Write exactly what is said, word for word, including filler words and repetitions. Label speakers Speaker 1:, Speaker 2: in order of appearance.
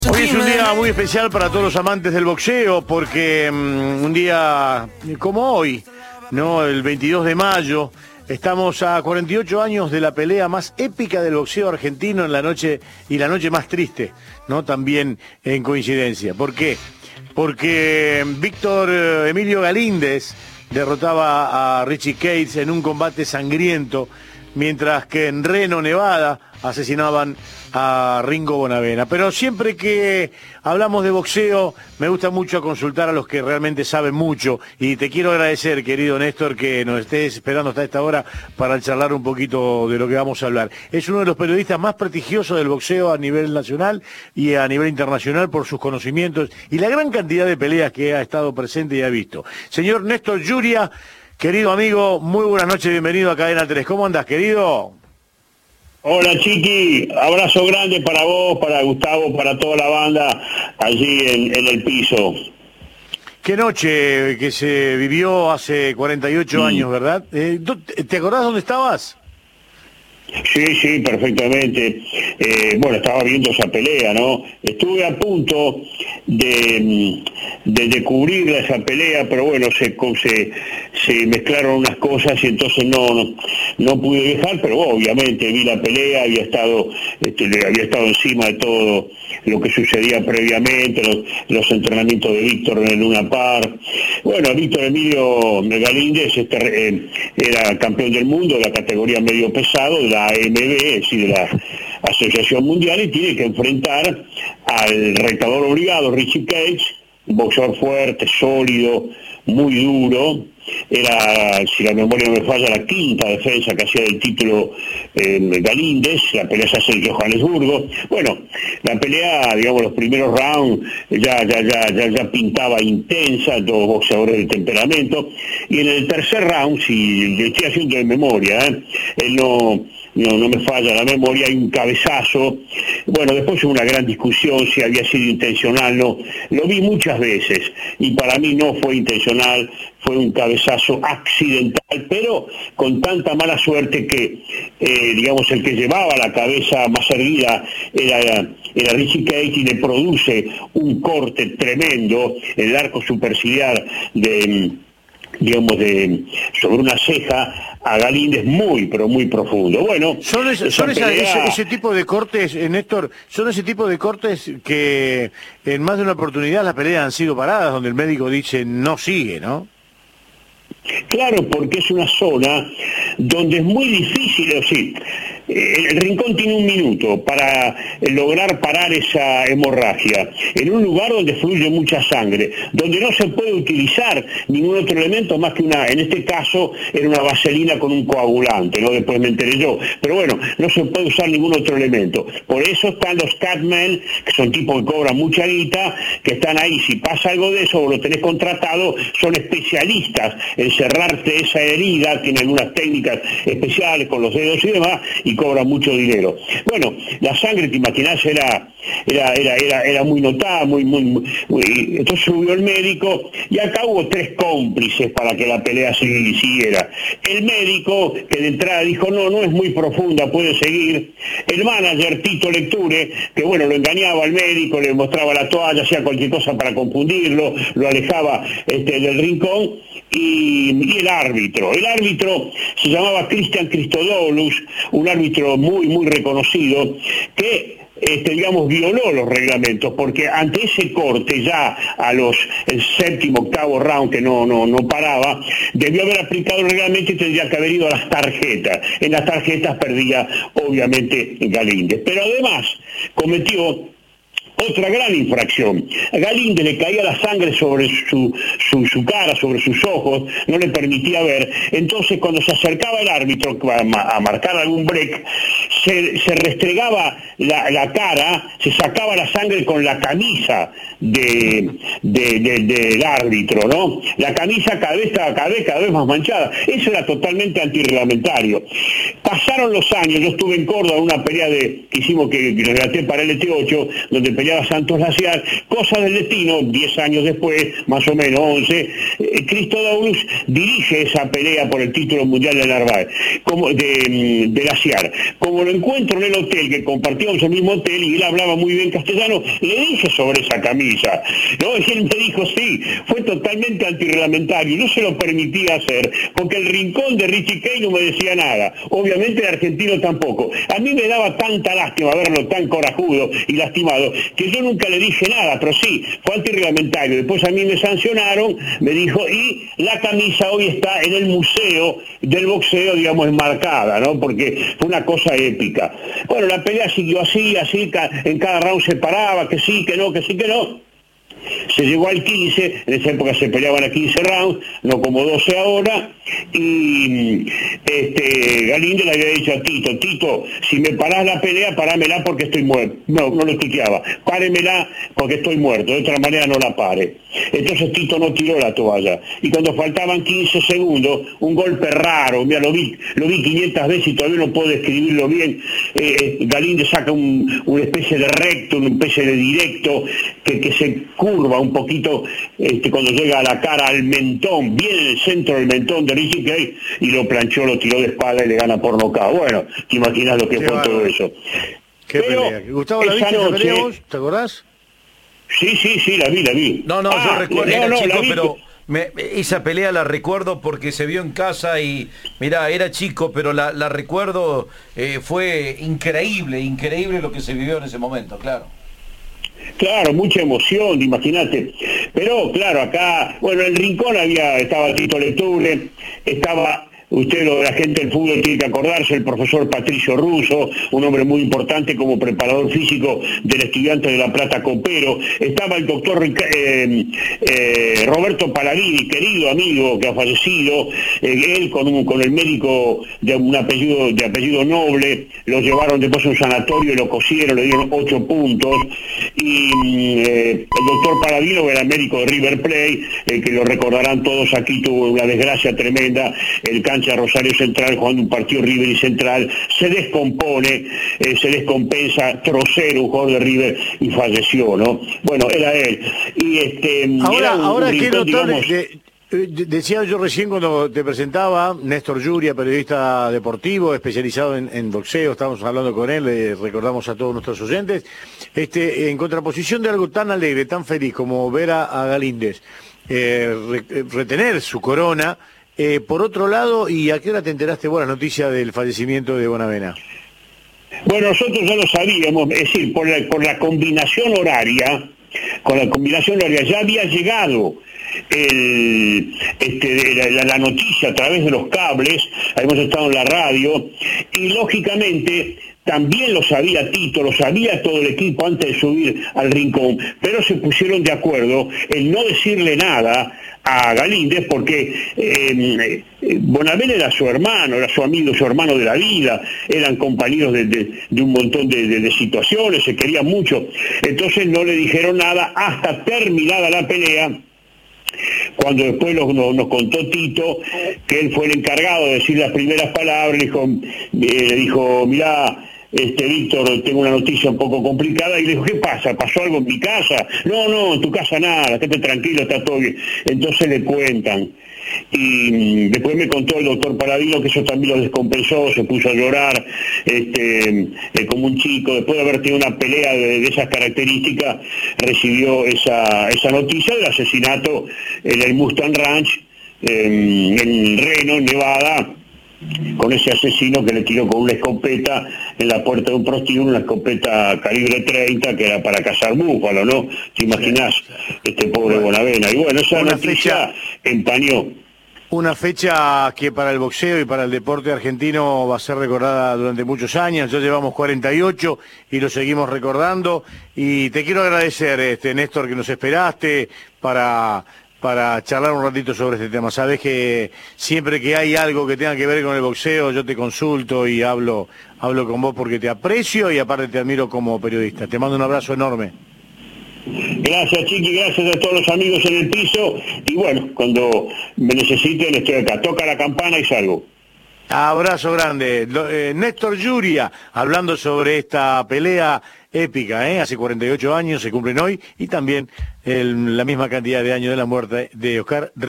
Speaker 1: Hoy es un día muy especial para todos los amantes del boxeo porque um, un día como hoy, ¿no? El veintidós de mayo, estamos a cuarenta y ocho años de la pelea más épica del boxeo argentino en la noche y la noche más triste, ¿no? También en coincidencia. ¿Por qué? Porque Víctor Emilio Galíndez derrotaba a Richie Cates en un combate sangriento, mientras que en Reno, Nevada, asesinaban a Ringo Bonavena. Pero siempre que hablamos de boxeo, me gusta mucho consultar a los que realmente saben mucho, y te quiero agradecer, querido Néstor, que nos estés esperando hasta esta hora para charlar un poquito de lo que vamos a hablar. Es uno de los periodistas más prestigiosos del boxeo a nivel nacional y a nivel internacional por sus conocimientos y la gran cantidad de peleas que ha estado presente y ha visto. Señor Néstor Yuria, querido amigo, muy buenas noches, bienvenido a Cadena tres. ¿Cómo andás, querido?
Speaker 2: Hola, Chiqui, abrazo grande para vos, para Gustavo, para toda la banda allí en, en el piso.
Speaker 1: Qué noche que se vivió hace cuarenta y ocho años, ¿verdad? Eh, ¿Te acordás dónde estabas?
Speaker 2: Sí, sí, perfectamente. Eh, bueno, estaba viendo esa pelea, ¿no? Estuve a punto de, de, de cubrir esa pelea, pero bueno, se, se, se mezclaron unas cosas y entonces no, no, no pude dejar, pero obviamente vi la pelea, había estado, este, había estado encima de todo lo que sucedía previamente, los, los entrenamientos de Víctor en el Luna Park. Bueno, Víctor Emilio Galíndez este, eh, era campeón del mundo de la categoría medio pesado, de la A M B, es decir, de la Asociación Mundial, y tiene que enfrentar al retador obligado, Richie Cates, un boxeador fuerte, sólido, muy duro. Era, si la memoria no me falla, la quinta defensa que hacía del título eh, Galíndez. La pelea se hace en Johannesburgo. Bueno, la pelea, digamos, los primeros rounds ya, ya, ya, ya, ya pintaba intensa, dos boxeadores de temperamento, y en el tercer round, si le estoy haciendo de memoria, ¿eh? él no... No, no me falla la memoria, hay un cabezazo. Bueno, después hubo una gran discusión si había sido intencional, no. Lo vi muchas veces y para mí no fue intencional, fue un cabezazo accidental, pero con tanta mala suerte que, eh, digamos, el que llevaba la cabeza más erguida era, era Richie Cates, y le produce un corte tremendo en el arco superciliar de... digamos, de sobre una ceja a Galíndez muy, pero muy profundo. Bueno,
Speaker 1: son, es, son esa, pelea... ese, ese tipo de cortes, eh, Néstor, son ese tipo de cortes que en más de una oportunidad las peleas han sido paradas, donde el médico dice no sigue, ¿no?
Speaker 2: Claro, porque es una zona donde es muy difícil, o sí, el rincón tiene un minuto para lograr parar esa hemorragia, en un lugar donde fluye mucha sangre, donde no se puede utilizar ningún otro elemento más que una, en este caso, era una vaselina con un coagulante, ¿no? Después me enteré yo, pero bueno, no se puede usar ningún otro elemento. Por eso están los catmen, que son tipos que cobran mucha guita, que están ahí. Si pasa algo de eso o lo tenés contratado, son especialistas en cerrarte esa herida, tienen unas técnicas especiales con los dedos y demás, y cobran mucho dinero. Bueno, la sangre, te imaginás, era, era, era, era, era muy notada, muy, muy, muy, entonces subió el médico, y acá hubo tres cómplices para que la pelea se siguiera. El médico, que de entrada dijo, no, no es muy profunda, puede seguir. El manager, Tito Lecture, que bueno, lo engañaba al médico, le mostraba la toalla, hacía cualquier cosa para confundirlo, lo alejaba este, del rincón. Y, y el árbitro, el árbitro se llamaba Cristian Christodoulos, un árbitro muy, muy reconocido, que Este, digamos, violó los reglamentos, porque ante ese corte ya a los el séptimo, octavo round, que no, no, no paraba, debió haber aplicado el reglamento y tendría que haber ido a las tarjetas. En las tarjetas perdía, obviamente, Galíndez. Pero además cometió otra gran infracción. A Galíndez le caía la sangre sobre su, su, su cara, sobre sus ojos, no le permitía ver. Entonces, cuando se acercaba el árbitro a, a marcar algún break, se, se restregaba la, la cara, se sacaba la sangre con la camisa de, de, de, del árbitro, ¿no? La camisa cada vez, cada vez, cada vez más manchada. Eso era totalmente antirreglamentario. Pasaron los años, yo estuve en Córdoba en una pelea de, que hicimos, que, que relaté para el L T ocho, donde peleaba peleaba Santos Laciar, cosa del destino, diez años después, más o menos once, eh, Christodoulos dirige esa pelea por el título mundial de Narváez, como de, de Laciar. Como lo encuentro en el hotel, que compartíamos el mismo hotel y él hablaba muy bien castellano, le dije sobre esa camisa, ¿no? Y él me dijo, sí, fue totalmente antirreglamentario, y no se lo permitía hacer, porque el rincón de Richie Kay no me decía nada, obviamente el argentino tampoco. A mí me daba tanta lástima verlo tan corajudo y lastimado, que yo nunca le dije nada, pero sí, fue antirreglamentario. Después a mí me sancionaron, me dijo, y la camisa hoy está en el museo del boxeo, digamos, enmarcada, ¿no? Porque fue una cosa épica. Bueno, la pelea siguió así, así, en cada round se paraba, que sí, que no, que sí, que no. Se llegó al quince, en esa época se peleaban a quince rounds, no como doce ahora, y este, Galíndez le había dicho a Tito, Tito, si me parás la pelea, parámela porque estoy muerto. No, no lo tuteaba, páremela porque estoy muerto, de otra manera no la pare. Entonces Tito no tiró la toalla, y cuando faltaban quince segundos, un golpe raro, mira, lo vi, lo vi quinientas veces y todavía no puedo describirlo bien, eh, Galíndez saca un, una especie de recto, una especie de directo, que, que se curva un poquito este, cuando llega a la cara al mentón, bien en el centro del mentón de Richie Kay, y lo planchó, lo tiró de espalda y le gana por nocaut. Bueno, te imaginas lo que
Speaker 1: Qué
Speaker 2: fue
Speaker 1: bárbaro.
Speaker 2: todo eso.
Speaker 1: Qué
Speaker 2: Pero
Speaker 1: pelea. Gustavo, ¿la viste esa
Speaker 2: noche,
Speaker 1: pelea vos? ¿Te acordás?
Speaker 2: Sí, sí, sí, la vi, la vi.
Speaker 3: No, no,
Speaker 2: Ah,
Speaker 3: yo recuerdo,
Speaker 2: no,
Speaker 3: era
Speaker 2: no,
Speaker 3: chico,
Speaker 2: la vi.
Speaker 3: pero me, esa pelea la recuerdo porque se vio en casa y, mirá, era chico, pero la, la recuerdo, eh, fue increíble, increíble lo que se vivió en ese momento, claro.
Speaker 2: Claro, mucha emoción, imagínate. Pero claro, acá, bueno, en el rincón había, estaba Tito Lecture, estaba, usted, lo de la gente del fútbol tiene que acordarse, el profesor Patricio Russo, un hombre muy importante como preparador físico del Estudiante de La Plata Copero, estaba el doctor eh, eh, Roberto Paladini, querido amigo que ha fallecido, eh, él con, un, con el médico de un apellido, de apellido Noble, lo llevaron después a un sanatorio y lo cosieron, le dieron ocho puntos, y eh, el doctor Paladino, que era médico de River Plate, eh, que lo recordarán todos aquí, tuvo una desgracia tremenda, el cáncer Rosario Central, jugando un partido River y Central, se descompone, eh, se descompensa, Trocero, un jugador de River, y falleció, ¿no? Bueno, era él. Y este,
Speaker 1: Ahora,
Speaker 2: era un,
Speaker 1: ahora
Speaker 2: un
Speaker 1: qué
Speaker 2: rincón,
Speaker 1: notable,
Speaker 2: digamos,
Speaker 1: de- de- decía yo recién cuando te presentaba, Néstor Yuria, periodista deportivo, especializado en, en boxeo, estábamos hablando con él, le recordamos a todos nuestros oyentes, este, en contraposición de algo tan alegre, tan feliz como ver a, a Galíndez eh, re- retener su corona. Eh, por otro lado, ¿y a qué hora te enteraste vos la noticia del fallecimiento de Bonavena?
Speaker 2: Bueno, nosotros ya lo sabíamos, es decir, por la, por la combinación horaria, con la combinación horaria ya había llegado el, este, la, la noticia a través de los cables, habíamos estado en la radio, y lógicamente también lo sabía Tito, lo sabía todo el equipo antes de subir al rincón, pero se pusieron de acuerdo en no decirle nada a Galíndez porque eh, eh, Bonavena era su hermano, era su amigo, su hermano de la vida, eran compañeros de, de, de un montón de, de, de situaciones, se querían mucho, entonces no le dijeron nada hasta terminada la pelea, cuando después nos, nos, nos contó Tito que él fue el encargado de decir las primeras palabras, le dijo, eh, le dijo mirá, este Víctor, tengo una noticia un poco complicada, y le dijo, ¿qué pasa? ¿Pasó algo en mi casa? No, no, en tu casa nada, quédate tranquilo, está todo bien. Entonces le cuentan. Y después me contó el doctor Paladino que eso también lo descompensó, se puso a llorar este, eh, como un chico, después de haber tenido una pelea de, de esas características, recibió esa, esa noticia del asesinato en el Mustang Ranch, en, en Reno, en Nevada, con ese asesino que le tiró con una escopeta en la puerta de un prostíbulo, una escopeta calibre treinta que era para cazar búfalo, ¿no? ¿Te imaginás? Este pobre Bonavena. Y bueno, esa
Speaker 1: Una
Speaker 2: noticia
Speaker 1: fecha-
Speaker 2: empañó.
Speaker 1: Una fecha que para el boxeo y para el deporte argentino va a ser recordada durante muchos años. Ya llevamos cuarenta y ocho y lo seguimos recordando. Y te quiero agradecer, este, Néstor, que nos esperaste para, para charlar un ratito sobre este tema. Sabés que siempre que hay algo que tenga que ver con el boxeo, yo te consulto y hablo, hablo con vos porque te aprecio y aparte te admiro como periodista. Te mando un abrazo enorme.
Speaker 2: Gracias, Chiqui, gracias a todos los amigos en el piso. Y bueno, cuando me necesiten estoy acá. Toca la campana y salgo.
Speaker 1: Abrazo grande. Lo- eh, Néstor Yuria, hablando sobre esta pelea épica, ¿eh? Hace cuarenta y ocho años, se cumplen hoy, y también el- la misma cantidad de años de la muerte de Oscar